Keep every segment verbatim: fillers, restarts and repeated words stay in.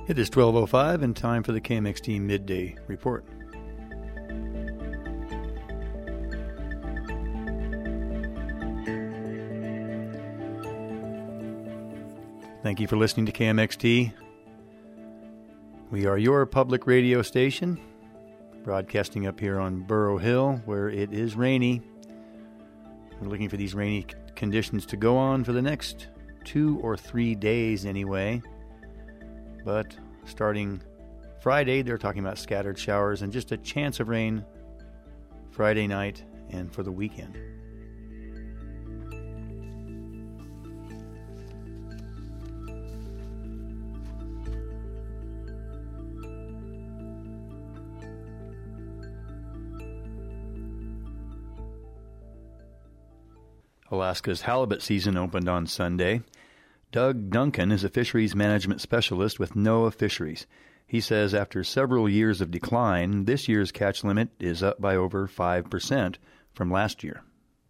It is twelve oh five and time for the K M X T Midday Report. Thank you for listening to K M X T. We are your public radio station, broadcasting up here on Burrow Hill, where it is rainy. We're looking for these rainy conditions to go on for the next two or three days anyway. But starting Friday, they're talking about scattered showers and just a chance of rain Friday night and for the weekend. Alaska's halibut season opened on Sunday. Doug Duncan is a fisheries management specialist with NOAA Fisheries. He says after several years of decline, this year's catch limit is up by over five percent from last year.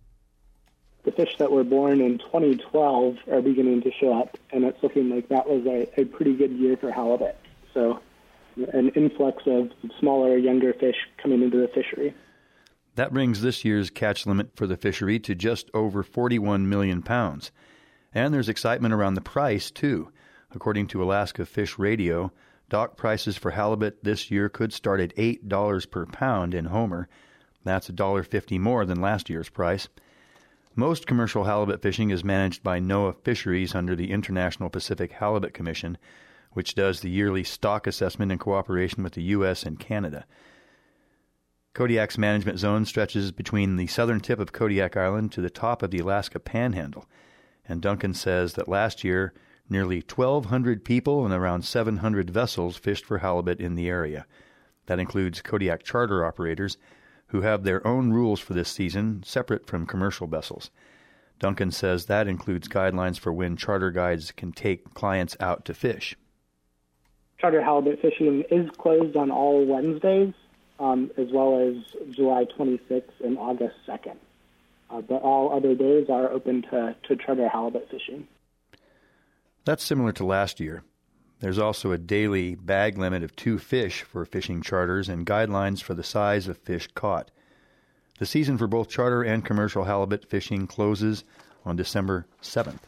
The fish that were born in twenty twelve are beginning to show up, and it's looking like that was a, a pretty good year for halibut. So an influx of smaller, younger fish coming into the fishery. That brings this year's catch limit for the fishery to just over forty-one million pounds. And there's excitement around the price, too. According to Alaska Fish Radio, dock prices for halibut this year could start at eight dollars per pound in Homer. That's one dollar fifty more than last year's price. Most commercial halibut fishing is managed by NOAA Fisheries under the International Pacific Halibut Commission, which does the yearly stock assessment in cooperation with the U S and Canada. Kodiak's management zone stretches between the southern tip of Kodiak Island to the top of the Alaska Panhandle. And Duncan says that last year, nearly twelve hundred people and around seven hundred vessels fished for halibut in the area. That includes Kodiak charter operators, who have their own rules for this season, separate from commercial vessels. Duncan says that includes guidelines for when charter guides can take clients out to fish. Charter halibut fishing is closed on all Wednesdays, um, as well as July twenty-sixth and August second. Uh, but all other days are open to, to charter halibut fishing. That's similar to last year. There's also a daily bag limit of two fish for fishing charters and guidelines for the size of fish caught. The season for both charter and commercial halibut fishing closes on December seventh.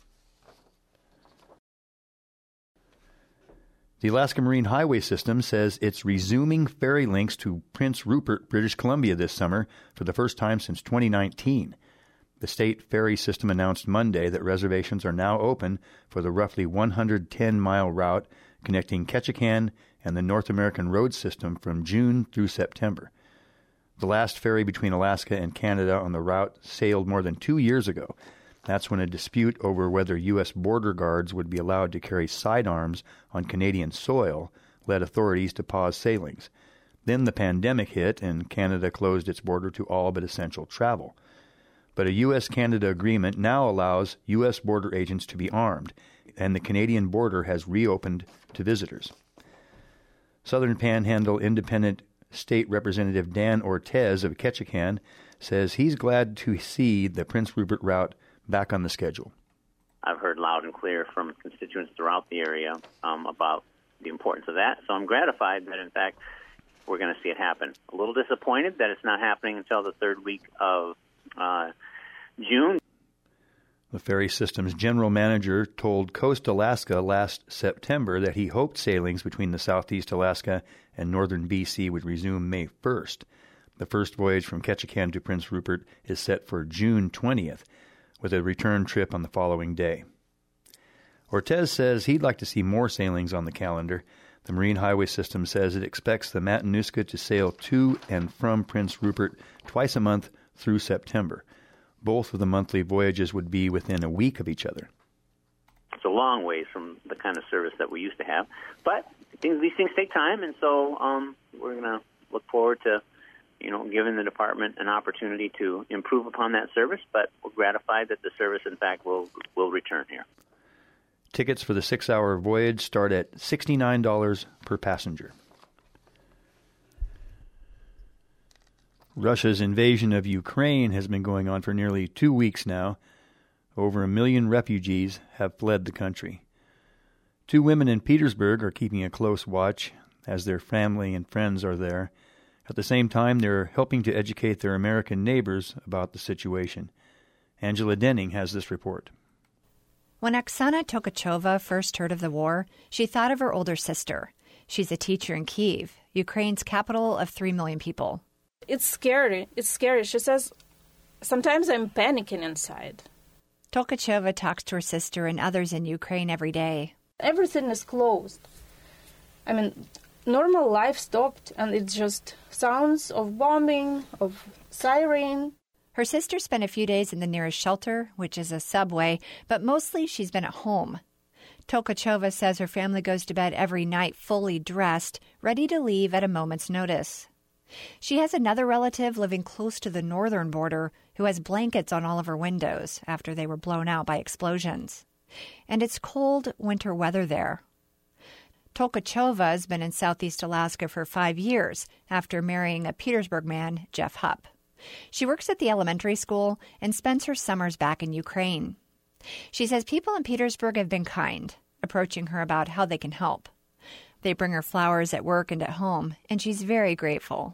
The Alaska Marine Highway System says it's resuming ferry links to Prince Rupert, British Columbia this summer for the first time since twenty nineteen. The state ferry system announced Monday that reservations are now open for the roughly one hundred ten mile route connecting Ketchikan and the North American road system from June through September. The last ferry between Alaska and Canada on the route sailed more than two years ago. That's when a dispute over whether U S border guards would be allowed to carry sidearms on Canadian soil led authorities to pause sailings. Then the pandemic hit and Canada closed its border to all but essential travel. But a U S Canada agreement now allows U S border agents to be armed, and the Canadian border has reopened to visitors. Southern Panhandle Independent State Representative Dan Ortez of Ketchikan says he's glad to see the Prince Rupert route back on the schedule. I've heard loud and clear from constituents throughout the area um, about the importance of that. So I'm gratified that, in fact, we're going to see it happen. A little disappointed that it's not happening until the third week of uh, June. The ferry system's general manager told Coast Alaska last September that he hoped sailings between the Southeast Alaska and northern B C would resume May first. The first voyage from Ketchikan to Prince Rupert is set for June twentieth, with a return trip on the following day. Ortez says he'd like to see more sailings on the calendar. The Marine Highway System says it expects the Matanuska to sail to and from Prince Rupert twice a month through September. Both of the monthly voyages would be within a week of each other. It's a long ways from the kind of service that we used to have. But things, these things take time, and so um, we're going to look forward to you know, giving the department an opportunity to improve upon that service, but we're gratified that the service, in fact, will will return here. Tickets for the six-hour voyage start at sixty-nine dollars per passenger. Russia's invasion of Ukraine has been going on for nearly two weeks now. Over a million refugees have fled the country. Two women in Petersburg are keeping a close watch as their family and friends are there. At the same time, they're helping to educate their American neighbors about the situation. Angela Denning has this report. When Oksana Tokachova first heard of the war, she thought of her older sister. She's a teacher in Kyiv, Ukraine's capital of three million people. It's scary. It's scary. She says, sometimes I'm panicking inside. Tokachova talks to her sister and others in Ukraine every day. Everything is closed. I mean, normal life stopped, and it's just sounds of bombing, of siren. Her sister spent a few days in the nearest shelter, which is a subway, but mostly she's been at home. Tokachova says her family goes to bed every night fully dressed, ready to leave at a moment's notice. She has another relative living close to the northern border who has blankets on all of her windows after they were blown out by explosions. And it's cold winter weather there. Tokachova has been in southeast Alaska for five years after marrying a Petersburg man, Jeff Hupp. She works at the elementary school and spends her summers back in Ukraine. She says people in Petersburg have been kind, approaching her about how they can help. They bring her flowers at work and at home, and she's very grateful.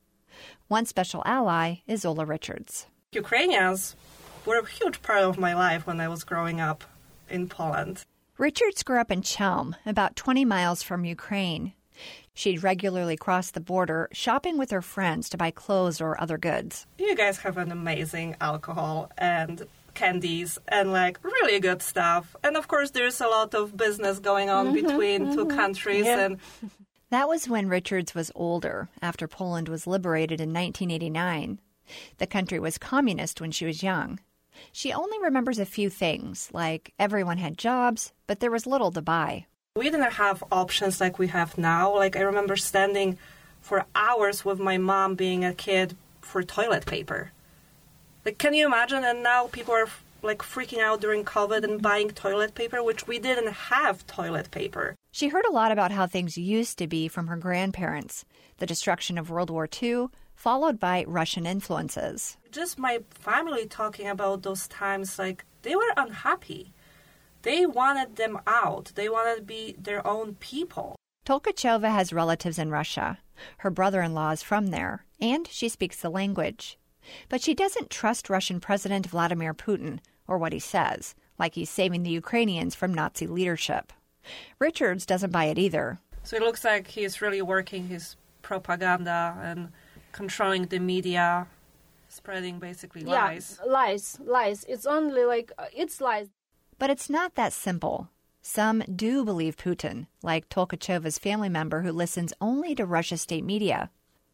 One special ally is Ola Richards. Ukrainians were a huge part of my life when I was growing up in Poland. Richards grew up in Chelm, about twenty miles from Ukraine. She'd regularly cross the border, shopping with her friends to buy clothes or other goods. You guys have an amazing alcohol and candies and, like, really good stuff. And, of course, there's a lot of business going on mm-hmm, between mm-hmm. two countries. Yeah. And that was when Richards was older, after Poland was liberated in nineteen eighty-nine. The country was communist when she was young. She only remembers a few things, like everyone had jobs, but there was little to buy. We didn't have options like we have now. Like, I remember standing for hours with my mom being a kid for toilet paper. Like, can you imagine? And now people are, like, freaking out during COVID and buying toilet paper, which we didn't have toilet paper. She heard a lot about how things used to be from her grandparents, the destruction of World War Two, followed by Russian influences. Just my family talking about those times, like, they were unhappy. They wanted them out. They wanted to be their own people. Tokachova has relatives in Russia. Her brother-in-law is from there, and she speaks the language. But she doesn't trust Russian President Vladimir Putin, or what he says, like he's saving the Ukrainians from Nazi leadership. Richards doesn't buy it either. So it looks like he's really working his propaganda and controlling the media, spreading basically lies. Yeah, lies, lies. It's only like, uh, it's lies. But it's not that simple. Some do believe Putin, like Tokachova's family member who listens only to Russia's state media.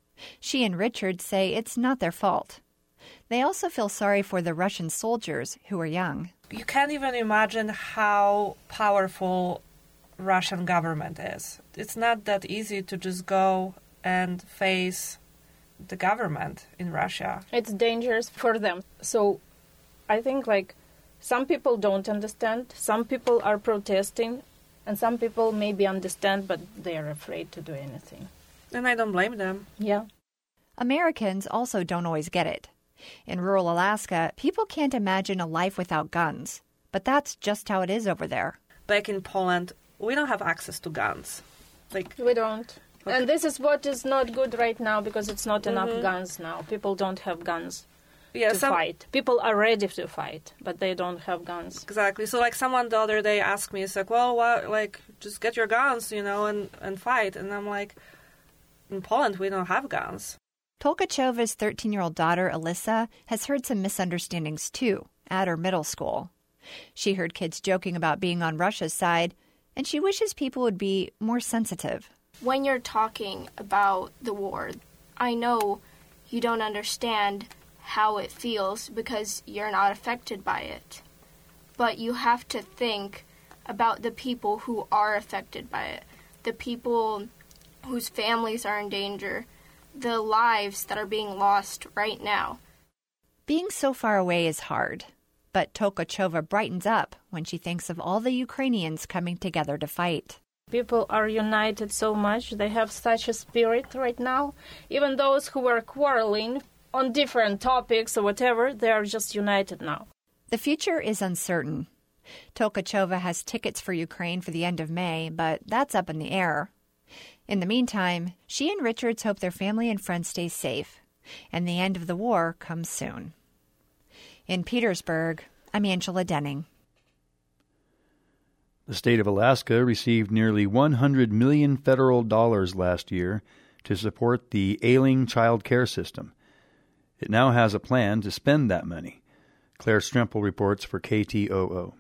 She and Richard say it's not their fault. They also feel sorry for the Russian soldiers who are young. You can't even imagine how powerful Russian government is. It's not that easy to just go and face the government in Russia. It's dangerous for them. So I think, like, some people don't understand, some people are protesting, and some people maybe understand, but they are afraid to do anything. And I don't blame them. Yeah. Americans also don't always get it. In rural Alaska, people can't imagine a life without guns, but that's just how it is over there. Back in Poland, we don't have access to guns. Like we don't. Okay. And this is what is not good right now, because it's not mm-hmm. enough guns now. People don't have guns. Yeah, to some... fight. People are ready to fight, but they don't have guns. Exactly. So, like, someone the other day asked me, it's like, well, what, like, just get your guns, you know, and, and fight. And I'm like, in Poland, we don't have guns. Tokachova's thirteen-year-old daughter, Alyssa, has heard some misunderstandings, too, at her middle school. She heard kids joking about being on Russia's side, and she wishes people would be more sensitive. When you're talking about the war, I know you don't understand how it feels because you're not affected by it. But you have to think about the people who are affected by it, the people whose families are in danger, the lives that are being lost right now. Being so far away is hard, but Tokachova brightens up when she thinks of all the Ukrainians coming together to fight. People are united so much. They have such a spirit right now. Even those who were quarreling on different topics or whatever, they are just united now. The future is uncertain. Tolkachova has tickets for Ukraine for the end of May, but that's up in the air. In the meantime, she and Richards hope their family and friends stay safe, and the end of the war comes soon. In Petersburg, I'm Angela Denning. The state of Alaska received nearly one hundred million dollars federal dollars last year to support the ailing child care system. It now has a plan to spend that money. Claire Stremple reports for K T O O.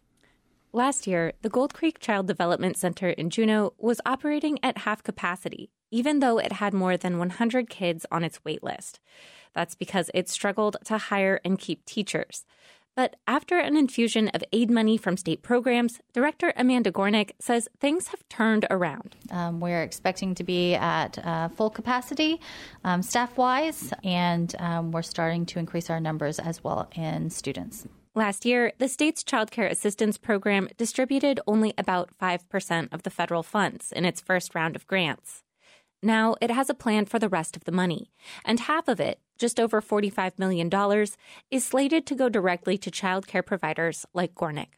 Last year, the Gold Creek Child Development Center in Juneau was operating at half capacity, even though it had more than one hundred kids on its wait list. That's because it struggled to hire and keep teachers. But after an infusion of aid money from state programs, Director Amanda Gornick says things have turned around. Um, we're expecting to be at uh, full capacity um, staff-wise, and um, we're starting to increase our numbers as well in students. Last year, the state's Child Care Assistance Program distributed only about five percent of the federal funds in its first round of grants. Now it has a plan for the rest of the money, and half of it, just over forty-five million dollars, is slated to go directly to child care providers like Gornick.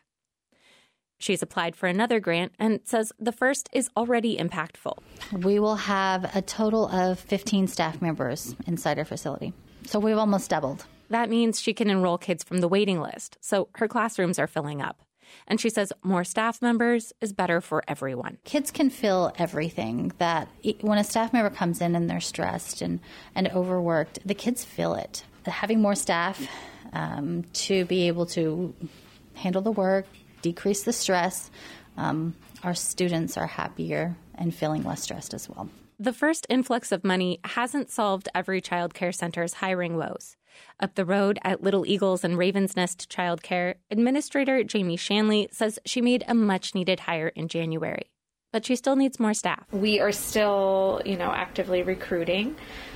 She's applied for another grant and says the first is already impactful. We will have a total of fifteen staff members inside our facility, so we've almost doubled. That means she can enroll kids from the waiting list, so her classrooms are filling up. And she says more staff members is better for everyone. Kids can feel everything. That when a staff member comes in and they're stressed and, and overworked, the kids feel it. Having more staff um, to be able to handle the work, decrease the stress, um, our students are happier and feeling less stressed as well. The first influx of money hasn't solved every child care center's hiring woes. Up the road at Little Eagles and Raven's Nest Child Care, Administrator Jamie Shanley says she made a much-needed hire in January. But she still needs more staff. We are still, you know, actively recruiting.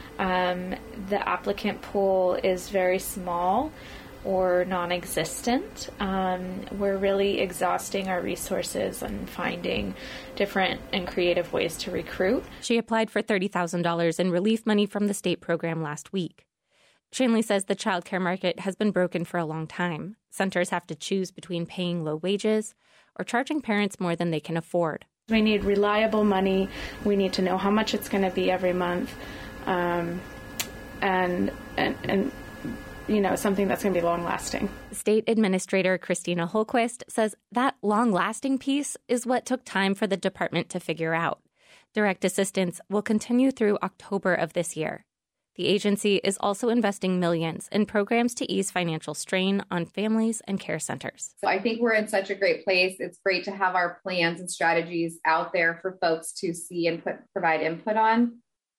Um, the applicant pool is very small or non-existent. Um, we're really exhausting our resources and finding different and creative ways to recruit. She applied for thirty thousand dollars in relief money from the state program last week. Shanley says the child care market has been broken for a long time. Centers have to choose between paying low wages or charging parents more than they can afford. We need reliable money. We need to know how much it's going to be every month. Um, and, and, and, you know, something that's going to be long-lasting. State Administrator Christina Holquist says that long-lasting piece is what took time for the department to figure out. Direct assistance will continue through October of this year. The agency is also investing millions in programs to ease financial strain on families and care centers. So I think we're in such a great place. It's great to have our plans and strategies out there for folks to see and put, provide input on.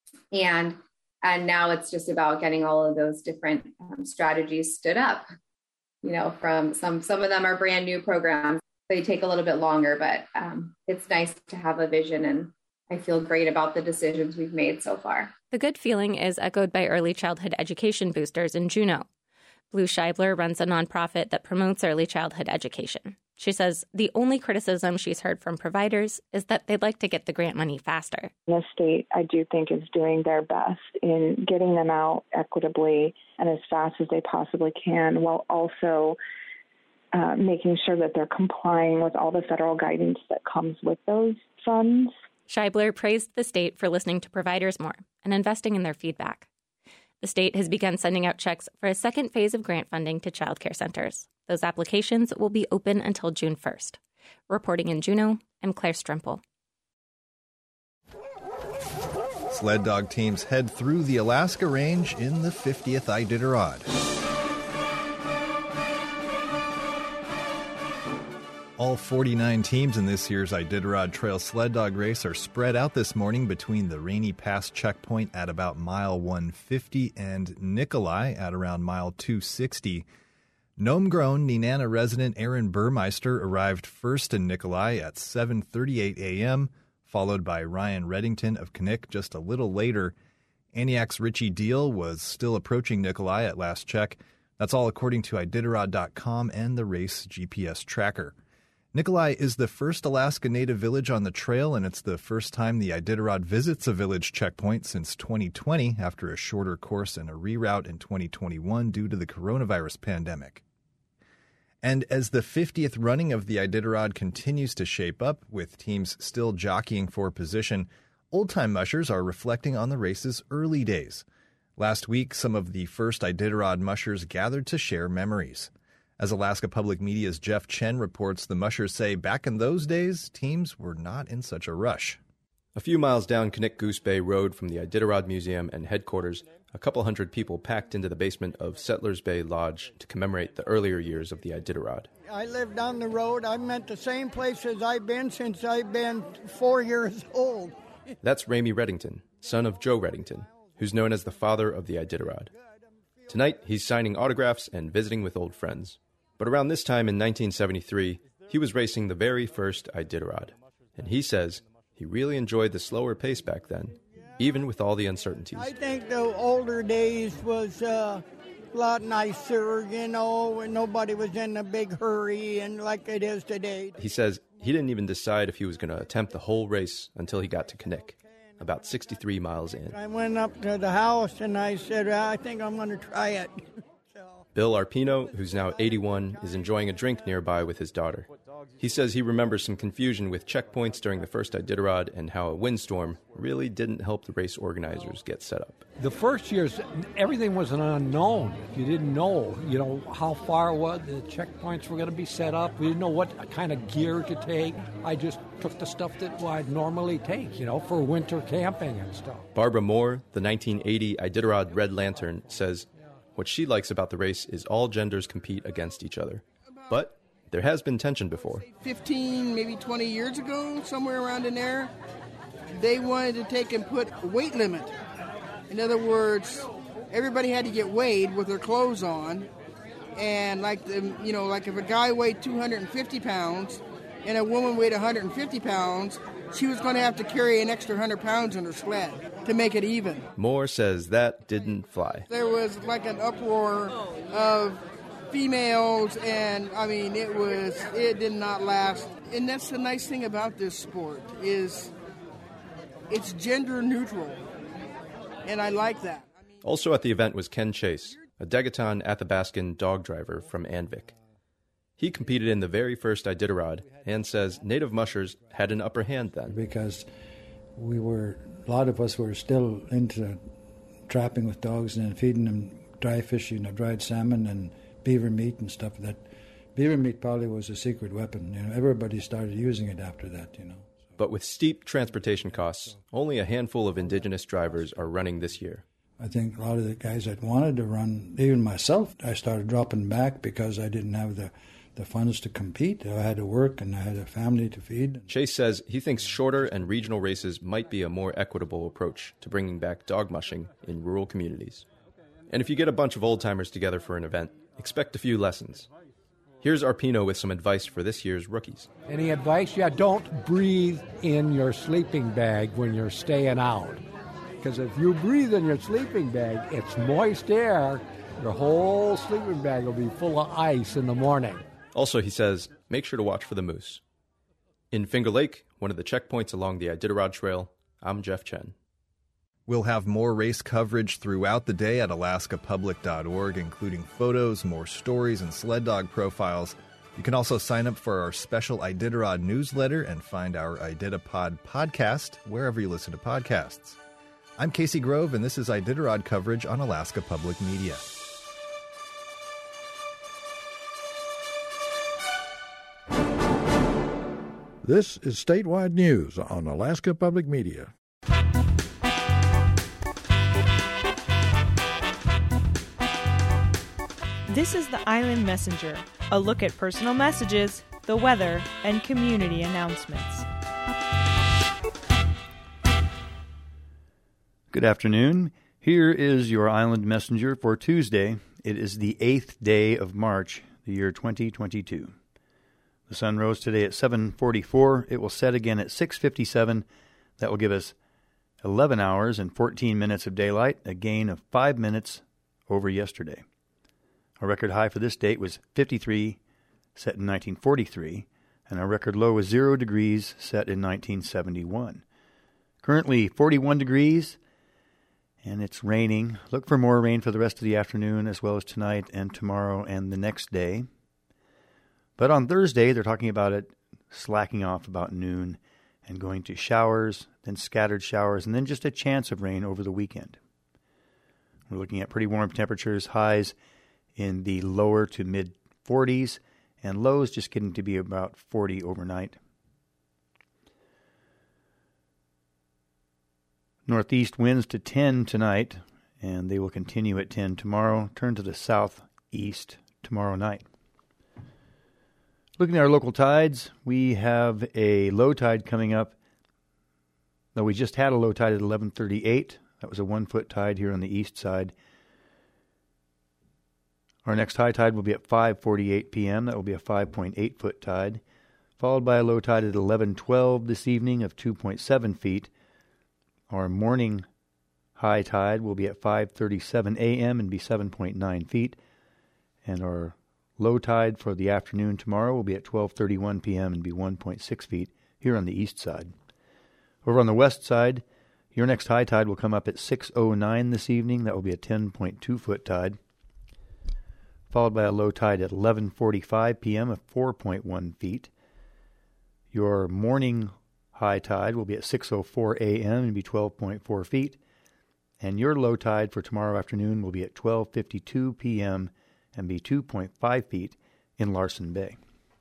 And and now it's just about getting all of those different um, strategies stood up. You know, from some some of them are brand new programs. They take a little bit longer, but um, it's nice to have a vision, and I feel great about the decisions we've made so far. The good feeling is echoed by early childhood education boosters in Juneau. Blue Scheibler runs a nonprofit that promotes early childhood education. She says the only criticism she's heard from providers is that they'd like to get the grant money faster. The state, I do think, is doing their best in getting them out equitably and as fast as they possibly can, while also uh, making sure that they're complying with all the federal guidance that comes with those funds. Scheibler praised the state for listening to providers more and investing in their feedback. The state has begun sending out checks for a second phase of grant funding to child care centers. Those applications will be open until June first. Reporting in Juneau, I'm Claire Stremple. Sled dog teams head through the Alaska Range in the fiftieth Iditarod. All forty-nine teams in this year's Iditarod Trail Sled Dog Race are spread out this morning between the Rainy Pass checkpoint at about mile one fifty and Nikolai at around mile two sixty. Nome-grown Nenana resident Aaron Burmeister arrived first in Nikolai at seven thirty-eight a.m., followed by Ryan Reddington of Knik just a little later. Aniak's Richie Deal was still approaching Nikolai at last check. That's all according to Iditarod dot com and the race G P S tracker. Nikolai is the first Alaska Native village on the trail, and it's the first time the Iditarod visits a village checkpoint since twenty twenty after a shorter course and a reroute in twenty twenty-one due to the coronavirus pandemic. And as the fiftieth running of the Iditarod continues to shape up, with teams still jockeying for position, old-time mushers are reflecting on the race's early days. Last week, some of the first Iditarod mushers gathered to share memories. As Alaska Public Media's Jeff Chen reports, the mushers say back in those days, teams were not in such a rush. A few miles down Knik Goose Bay Road from the Iditarod Museum and headquarters, a couple hundred people packed into the basement of Settlers Bay Lodge to commemorate the earlier years of the Iditarod. I live down the road. I'm at the same place as I've been since I've been four years old. That's Ramey Reddington, son of Joe Reddington, who's known as the father of the Iditarod. Tonight, he's signing autographs and visiting with old friends. But around this time in nineteen seventy-three, he was racing the very first Iditarod. And he says he really enjoyed the slower pace back then, even with all the uncertainties. I think the older days was uh, a lot nicer, you know, and nobody was in a big hurry and like it is today. He says he didn't even decide if he was going to attempt the whole race until he got to Knik, about sixty-three miles in. I went up to the house and I said, I think I'm going to try it. Bill Arpino, who's now eighty-one, is enjoying a drink nearby with his daughter. He says he remembers some confusion with checkpoints during the first Iditarod and how a windstorm really didn't help the race organizers get set up. The first years, everything was an unknown. You didn't know, you know, how far what the checkpoints were going to be set up. We didn't know what kind of gear to take. I just took the stuff that well, I'd normally take, you know, for winter camping and stuff. Barbara Moore, the nineteen eighty Iditarod Red Lantern, says what she likes about the race is all genders compete against each other. But there has been tension before. fifteen, maybe twenty years ago, somewhere around in there, they wanted to take and put a weight limit. In other words, everybody had to get weighed with their clothes on. And like, the, you know, like if a guy weighed two hundred fifty pounds and a woman weighed one hundred fifty pounds, she was going to have to carry an extra one hundred pounds in her sled to make it even. Moore says that didn't fly. There was like an uproar of females, and I mean, it was, it did not last. And that's the nice thing about this sport, is it's gender neutral, and I like that. Also at the event was Ken Chase, a Degaton Athabascan dog driver from Anvik. He competed in the very first Iditarod and says native mushers had an upper hand then. Because we were, a lot of us were still into trapping with dogs and feeding them dry fish, you know, dried salmon and beaver meat and stuff. That beaver meat probably was a secret weapon. You know, everybody started using it after that, you know. But with steep transportation costs, only a handful of indigenous drivers are running this year. I think a lot of the guys that wanted to run, even myself, I started dropping back because I didn't have the, the funds to compete. I had to work and I had a family to feed. Chase says he thinks shorter and regional races might be a more equitable approach to bringing back dog mushing in rural communities. And if you get a bunch of old-timers together for an event, expect a few lessons. Here's Arpino with some advice for this year's rookies. Any advice? Yeah, don't breathe in your sleeping bag when you're staying out. Because if you breathe in your sleeping bag, it's moist air. Your whole sleeping bag will be full of ice in the morning. Also, he says, make sure to watch for the moose. In Finger Lake, one of the checkpoints along the Iditarod Trail, I'm Jeff Chen. We'll have more race coverage throughout the day at alaska public dot org, including photos, more stories, and sled dog profiles. You can also sign up for our special Iditarod newsletter and find our Iditapod podcast wherever you listen to podcasts. I'm Casey Grove, and this is Iditarod coverage on Alaska Public Media. This is statewide news on Alaska Public Media. This is the Island Messenger, a look at personal messages, the weather, and community announcements. Good afternoon. Here is your Island Messenger for Tuesday. It is the eighth day of March, the year twenty twenty-two. The sun rose today at seven forty-four. It will set again at six fifty-seven. That will give us eleven hours and fourteen minutes of daylight, a gain of five minutes over yesterday. Our record high for this date was fifty-three, set in nineteen forty-three, and our record low was zero degrees, set in nineteen seventy-one. Currently forty-one degrees, and it's raining. Look for more rain for the rest of the afternoon, as well as tonight and tomorrow and the next day. But on Thursday, they're talking about it slacking off about noon and going to showers, then scattered showers, and then just a chance of rain over the weekend. We're looking at pretty warm temperatures, highs in the lower to mid forties, and lows just getting to be about forty overnight. Northeast winds to ten tonight, and they will continue at ten tomorrow. Turn to the southeast tomorrow night. Looking at our local tides, we have a low tide coming up. Though we just had a low tide at eleven thirty-eight. That was a one-foot tide here on the east side. Our next high tide will be at five forty-eight p.m. That will be a five point eight foot tide, followed by a low tide at eleven twelve this evening of two point seven feet. Our morning high tide will be at five thirty-seven a.m. and be seven point nine feet. And our low tide for the afternoon tomorrow will be at twelve thirty-one p.m. and be one point six feet here on the east side. Over on the west side, your next high tide will come up at six oh nine this evening. That will be a ten point two foot tide, followed by a low tide at eleven forty-five p.m. of four point one feet. Your morning high tide will be at six oh four a.m. and be twelve point four feet. And your low tide for tomorrow afternoon will be at twelve fifty-two p.m. and be two point five feet in Larsen Bay.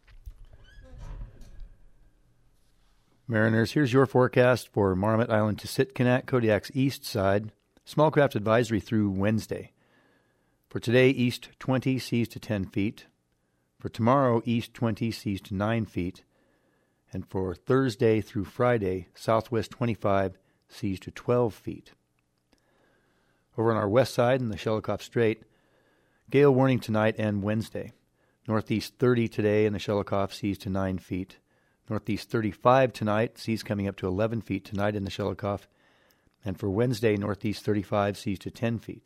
Mariners, here's your forecast for Marmot Island to Sitkinak, Kodiak's east side. Small craft advisory through Wednesday. For today, east twenty, seas to ten feet. For tomorrow, east twenty, seas to nine feet. And for Thursday through Friday, southwest twenty-five, seas to twelve feet. Over on our west side in the Shelikof Strait, gale warning tonight and Wednesday. Northeast thirty today in the Shelikof, seas to nine feet. Northeast thirty-five tonight, seas coming up to eleven feet tonight in the Shelikof. And for Wednesday, northeast thirty-five, seas to ten feet.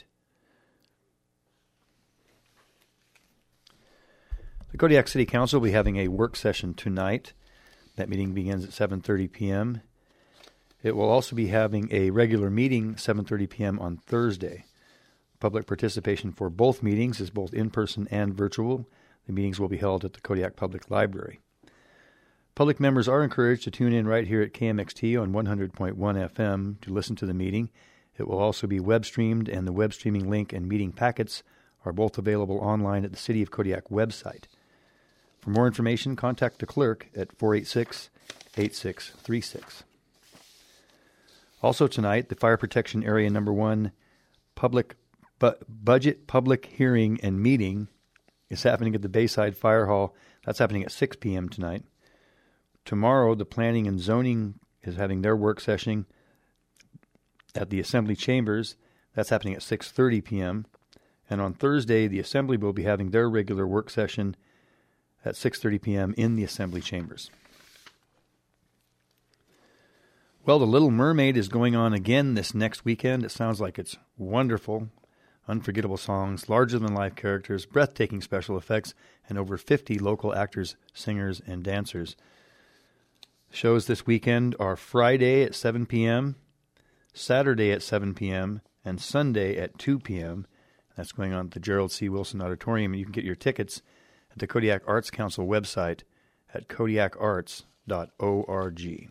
The Kodiak City Council will be having a work session tonight. That meeting begins at seven thirty p.m. It will also be having a regular meeting seven thirty p.m. on Thursday. Public participation for both meetings is both in-person and virtual. The meetings will be held at the Kodiak Public Library. Public members are encouraged to tune in right here at K M X T on one hundred point one F M to listen to the meeting. It will also be web-streamed, and the web streaming link and meeting packets are both available online at the City of Kodiak website. For more information, contact the clerk at four eight six, eight six three six. Also tonight, the Fire Protection Area Number one public bu- budget public hearing and meeting is happening at the Bayside Fire Hall. That's happening at six p.m. tonight. Tomorrow, the Planning and Zoning is having their work session at the Assembly Chambers. That's happening at six thirty p.m. And on Thursday, the Assembly will be having their regular work session at six thirty p.m. in the Assembly Chambers. Well, The Little Mermaid is going on again this next weekend. It sounds like it's wonderful. Unforgettable songs, larger-than-life characters, breathtaking special effects, and over fifty local actors, singers, and dancers. Shows this weekend are Friday at seven p.m., Saturday at seven p.m., and Sunday at two p.m. That's going on at the Gerald C. Wilson Auditorium. You can get your tickets at the Kodiak Arts Council website at kodiak arts dot org.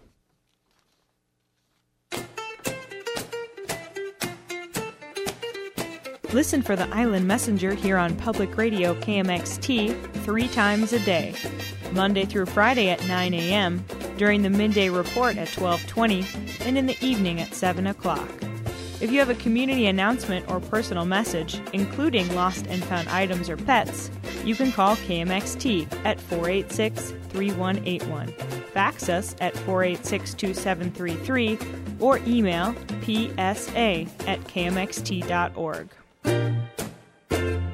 Listen for the Island Messenger here on Public Radio K M X T three times a day, Monday through Friday at nine a.m., during the midday report at twelve twenty, and in the evening at seven o'clock. If you have a community announcement or personal message, including lost and found items or pets, you can call K M X T at four eight six, three one eight one, fax us at four eight six, two seven three three, or email p s a at k m x t dot org.